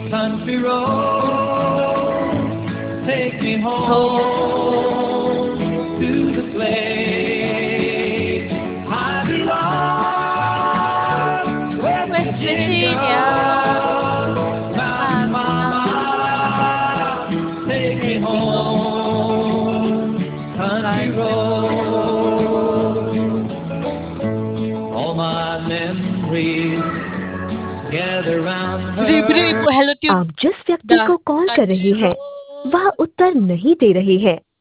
Country road, take me home to the place I belong. West West Virginia, Virginia, Mountain Mama, take me take me home. home. Country Country road, road. all my memories gather round Ribre her. को hello tube आप जिस व्यक्ति the को call कर रही country हैं वह road उत्तर नहीं दे रही है।